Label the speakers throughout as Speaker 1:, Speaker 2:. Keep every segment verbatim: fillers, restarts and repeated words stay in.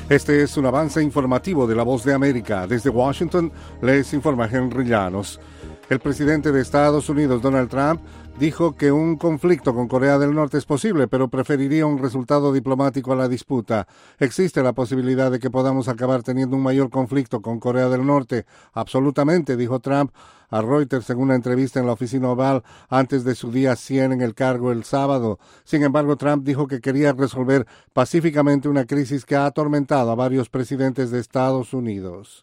Speaker 1: Este es un avance informativo de La Voz de América. Desde Washington les informa Henry Llanos. El presidente de Estados Unidos, Donald Trump, dijo que un conflicto con Corea del Norte es posible, pero preferiría un resultado diplomático a la disputa. Existe la posibilidad de que podamos acabar teniendo un mayor conflicto con Corea del Norte. Absolutamente, dijo Trump a Reuters en una entrevista en la oficina Oval antes de su día cien en el cargo el sábado. Sin embargo, Trump dijo que quería resolver pacíficamente una crisis que ha atormentado a varios presidentes de Estados Unidos.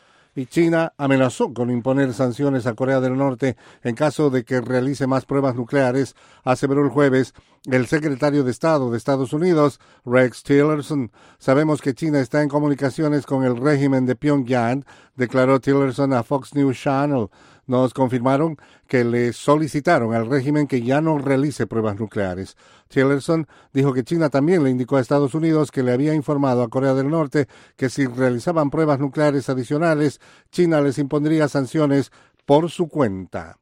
Speaker 1: Y China amenazó con imponer sanciones a Corea del Norte en caso de que realice más pruebas nucleares, aseveró el jueves el secretario de Estado de Estados Unidos, Rex Tillerson. Sabemos que China está en comunicaciones con el régimen de Pyongyang, declaró Tillerson a Fox News Channel. Nos confirmaron que le solicitaron al régimen que ya no realice pruebas nucleares. Tillerson dijo que China también le indicó a Estados Unidos que le había informado a Corea del Norte que si realizaban pruebas nucleares adicionales, China les impondría sanciones por su cuenta.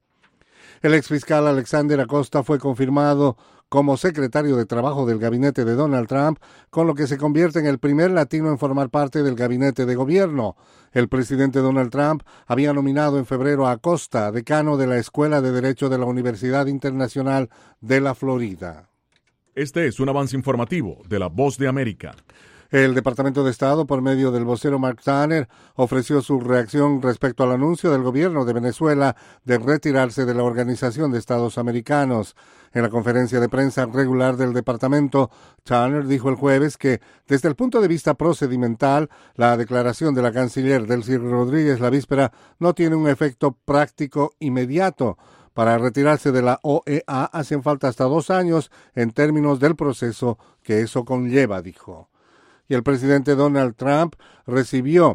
Speaker 1: El exfiscal Alexander Acosta fue confirmado como secretario de Trabajo del gabinete de Donald Trump, con lo que se convierte en el primer latino en formar parte del gabinete de gobierno. El presidente Donald Trump había nominado en febrero a Acosta, decano de la Escuela de Derecho de la Universidad Internacional de la Florida.
Speaker 2: Este es un avance informativo de La Voz de América.
Speaker 1: El Departamento de Estado, por medio del vocero Mark Tanner, ofreció su reacción respecto al anuncio del gobierno de Venezuela de retirarse de la Organización de Estados Americanos. En la conferencia de prensa regular del departamento, Tanner dijo el jueves que, desde el punto de vista procedimental, la declaración de la canciller Delcy Rodríguez la víspera no tiene un efecto práctico inmediato. Para retirarse de la O E A hacen falta hasta dos años en términos del proceso que eso conlleva, dijo. Y el presidente Donald Trump recibió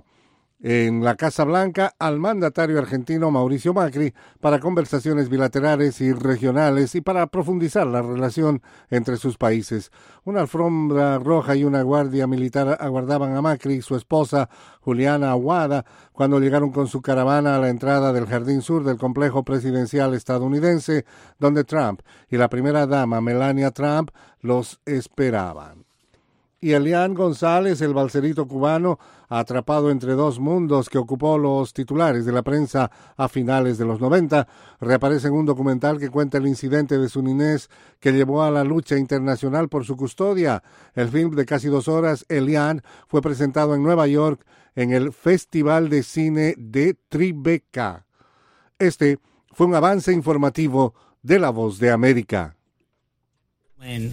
Speaker 1: en la Casa Blanca al mandatario argentino Mauricio Macri para conversaciones bilaterales y regionales y para profundizar la relación entre sus países. Una alfombra roja y una guardia militar aguardaban a Macri y su esposa Juliana Aguada cuando llegaron con su caravana a la entrada del Jardín Sur del complejo presidencial estadounidense, donde Trump y la primera dama Melania Trump los esperaban. Y Elian González, el balserito cubano, atrapado entre dos mundos que ocupó los titulares de la prensa a finales de los noventa, reaparece en un documental que cuenta el incidente de su niñez que llevó a la lucha internacional por su custodia. El film de casi dos horas, Elian, fue presentado en Nueva York en el Festival de Cine de Tribeca. Este fue un avance informativo de La Voz de América.
Speaker 3: When